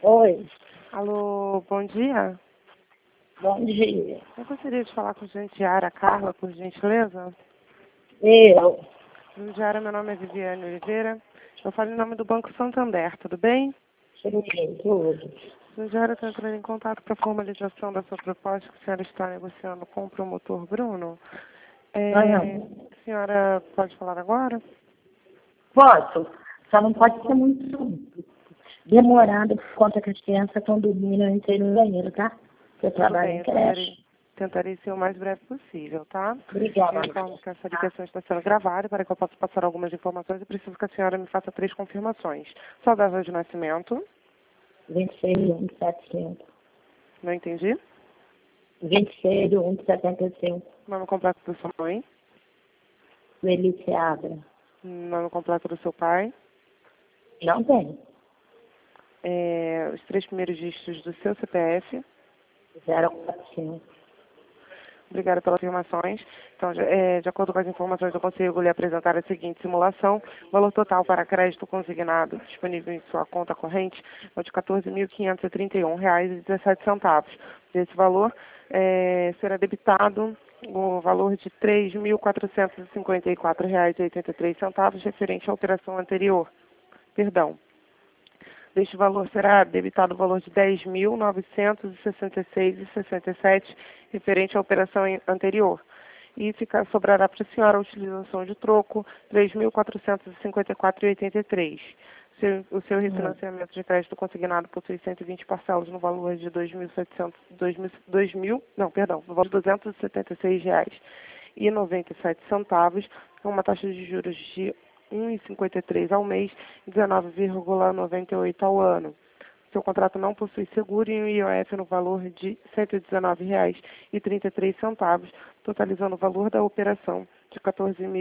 Oi, Alô, bom dia. bom dia. Eu gostaria de falar com a Jandiara Carla, por gentileza. Eu, Jandiara, meu nome é Viviane Oliveira. Eu falo em nome do Banco Santander, tudo bem? sim, tudo. Jandiara, estou entrando em contato para a formalização da sua proposta que a senhora está negociando com o promotor Bruno. Não, A senhora pode falar agora? posso, só não pode ser muito demorado por conta que as crianças estão dormindo, eu entrei no banheiro, tá? Eu Tudo trabalho bem, em eu creche. tentarei ser o mais breve possível, tá? Obrigada. Eu informo que essa ligação está sendo gravada. Para que eu possa passar algumas informações, eu preciso que a senhora me faça 3 confirmações. Sua data de nascimento, 26 de 1 de 75. não entendi. 26 de 1 de 75. Nome completo da sua mãe, Felice Abra. nome completo do seu pai, Não tem. os 3 primeiros dígitos do seu CPF. 045. Obrigada pelas informações. Então, de acordo com as informações, eu consigo lhe apresentar a seguinte simulação. O valor total para crédito consignado disponível em sua conta corrente é de R$ 14.531,17. Desse valor, será debitado o valor de R$ 3.454,83 referente à operação anterior. Perdão. Deste valor será debitado o valor de R$ 10.966,67 referente à operação anterior. E sobrará para a senhora a utilização de troco R$ 3.454,83. O seu refinanciamento de crédito consignado possui 120 parcelas no valor de no valor de R$ 276,97, com uma taxa de juros de 1,53 ao mês e 19,98 ao ano. Seu contrato não possui seguro e um IOF no valor de R$ 119,33, totalizando o valor da operação de R$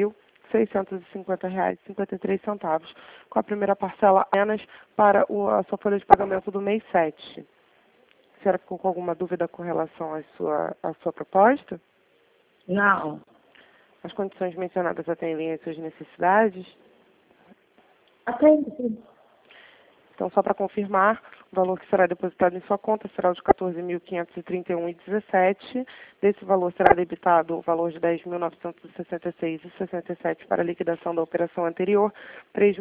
14.650,53, com a primeira parcela apenas para a sua folha de pagamento do mês 7. A senhora ficou com alguma dúvida com relação à sua proposta? Não. As condições mencionadas atendem às suas necessidades? Atende. Então, só para confirmar, o valor que será depositado em sua conta será o de R$ 14.531,17. Desse valor será debitado o valor de R$ 10.966,67 para a liquidação da operação anterior, R$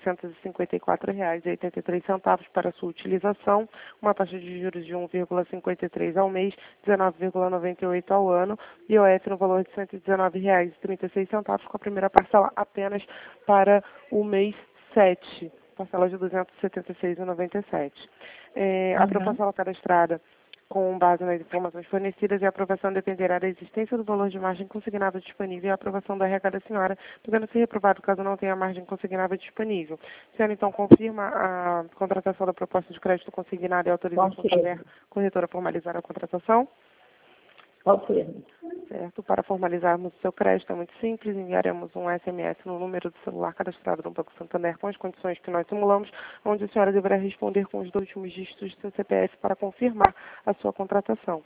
3.454,83 para sua utilização, uma taxa de juros de 1,53 ao mês, 19,98 ao ano, e IOF no valor de R$ 119,36, com a primeira parcela apenas para o mês 7. Parcela de R$ 276,97. A proposta cadastrada com base nas informações fornecidas e a aprovação dependerá da existência do valor de margem consignável disponível e a aprovação da regra da senhora, podendo ser reprovado caso não tenha margem consignável disponível. A senhora, então, confirma a contratação da proposta de crédito consignada e autoriza a Santander corretora a formalizar a contratação? Confirmo. Certo. Para formalizarmos o seu crédito é muito simples, enviaremos um SMS no número do celular cadastrado no Banco Santander com as condições que nós simulamos, onde a senhora deverá responder com os 2 últimos dígitos do seu CPF para confirmar a sua contratação.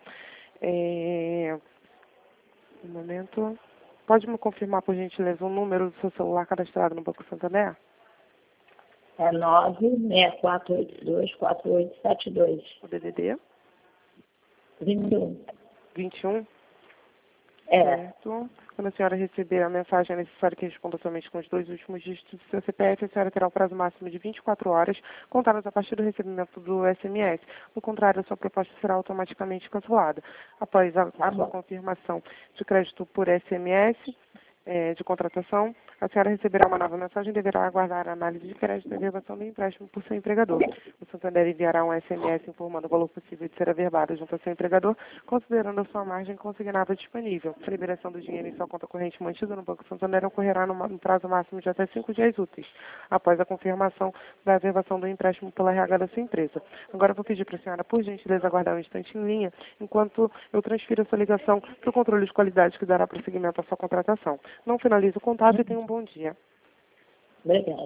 Um momento. Pode me confirmar, por gentileza, o número do seu celular cadastrado no Banco Santander? É 964824872. O DDD? 21. 21? É. Certo. Quando a senhora receber a mensagem, é necessário que responda somente com os 2 últimos dígitos do seu CPF. A senhora terá o prazo máximo de 24 horas, contadas a partir do recebimento do SMS. No contrário, a sua proposta será automaticamente cancelada. Após a sua confirmação de crédito por SMS, de contratação, a senhora receberá uma nova mensagem e deverá aguardar a análise de crédito e averbação do empréstimo por seu empregador. O Santander enviará um SMS informando o valor possível de ser averbado junto ao seu empregador, considerando a sua margem consignável disponível. A liberação do dinheiro em sua conta corrente mantida no Banco Santander ocorrerá no prazo máximo de até 5 dias úteis, após a confirmação da averbação do empréstimo pela RH da sua empresa. Agora eu vou pedir para a senhora, por gentileza, aguardar um instante em linha, enquanto eu transfiro a sua ligação para o controle de qualidade que dará prosseguimento à sua contratação. Não finalize o contato e tenha um bom dia. Obrigada.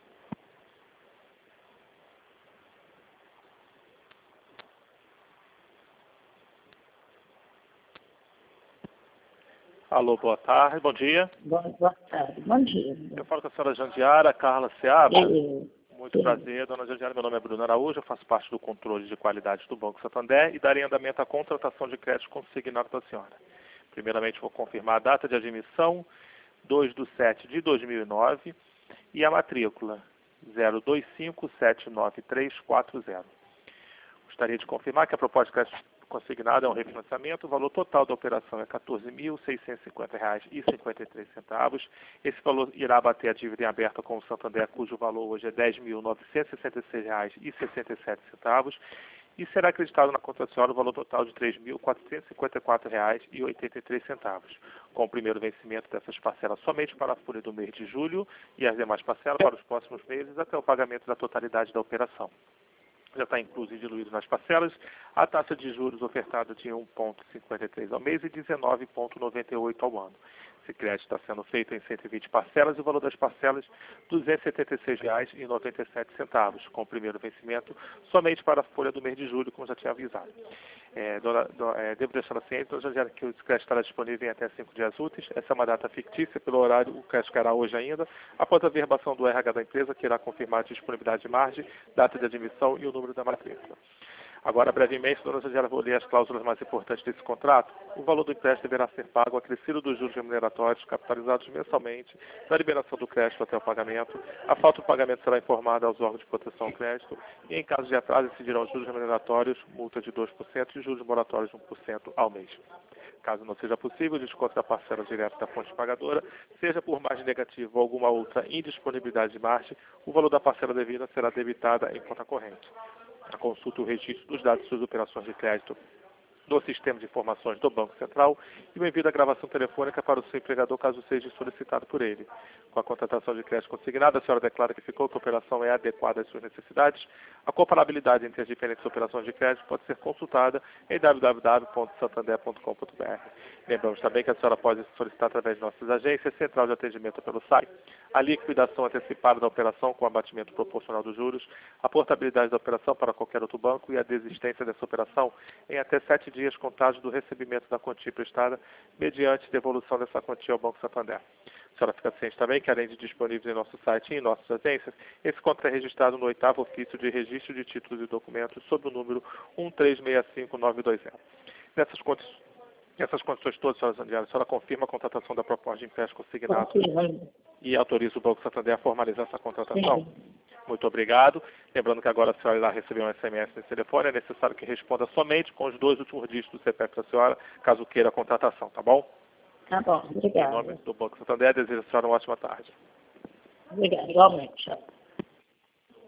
Alô, boa tarde, bom dia. Boa tarde. Bom dia. Eu falo com a senhora Jandiara Carla Seabra. Eu. Muito prazer, dona Georgiana. Meu nome é Bruno Araújo, eu faço parte do controle de qualidade do Banco Santander e darei andamento à contratação de crédito consignado da senhora. Primeiramente, vou confirmar a data de admissão, 2/7/2009, e a matrícula, 025793440. Gostaria de confirmar que a proposta de crédito consignado é um refinanciamento. O valor total da operação é R$ 14.650,53. Esse valor irá bater a dívida em aberta com o Santander, cujo valor hoje é R$ 10.966,67. E será acreditado na conta da senhora o valor total de R$ 3.454,83, com o primeiro vencimento dessas parcelas somente para a folha do mês de julho e as demais parcelas para os próximos meses até o pagamento da totalidade da operação. Já está incluso e diluído nas parcelas a taxa de juros ofertada de 1,53 ao mês e 19,98 ao ano. Esse crédito está sendo feito em 120 parcelas e o valor das parcelas R$ 276,97, com o primeiro vencimento somente para a folha do mês de julho, como já tinha avisado. Devo deixá-la ciente, dona Georgiana, que o crédito estará disponível em até 5 dias úteis. Essa é uma data fictícia, pelo horário o crédito cairá hoje ainda, após a verbação do RH da empresa, que irá confirmar a disponibilidade de margem, data de admissão e o número da matrícula. Agora, brevemente, dona Georgiana, vou ler as cláusulas mais importantes desse contrato. O valor do empréstimo deverá ser pago acrescido dos juros remuneratórios capitalizados mensalmente da liberação do crédito até o pagamento. A falta do pagamento será informada aos órgãos de proteção ao crédito e, em caso de atraso, incidirão os juros remuneratórios, multa de 2% e juros moratórios de 1% ao mês. Caso não seja possível, o desconto da parcela direta da fonte pagadora, seja por margem negativa ou alguma outra indisponibilidade de margem, o valor da parcela devida será debitada em conta corrente. A consulta e o registro dos dados de suas operações de crédito no sistema de informações do Banco Central e o envio da gravação telefônica para o seu empregador, caso seja solicitado por ele. Com a contratação de crédito consignada, a senhora declara que ficou que a operação é adequada às suas necessidades. A comparabilidade entre as diferentes operações de crédito pode ser consultada em www.santander.com.br. Lembramos também que a senhora pode solicitar através de nossas agências, central de atendimento pelo site, a liquidação antecipada da operação com abatimento proporcional dos juros, a portabilidade da operação para qualquer outro banco e a desistência dessa operação em até 7 dias contados do recebimento da quantia prestada, mediante devolução dessa quantia ao Banco Santander. A senhora fica ciente também que, além de disponíveis em nosso site e em nossas agências, esse contrato é registrado no 8º ofício de registro de títulos e documentos sob o número 1365920. Nessas condições todas, senhora Zandiara, a senhora confirma a contratação da proposta de empréstimo consignado e autoriza o Banco Santander a formalizar essa contratação? Sim. Muito obrigado. Lembrando que agora a senhora irá receber um SMS nesse telefone. É necessário que responda somente com os 2 últimos dígitos do CPF da senhora, caso queira a contratação, tá bom? Tá bom, Em obrigada. nome do Banco Santander, desejo a senhora uma ótima tarde. Obrigada, igualmente. Tchau.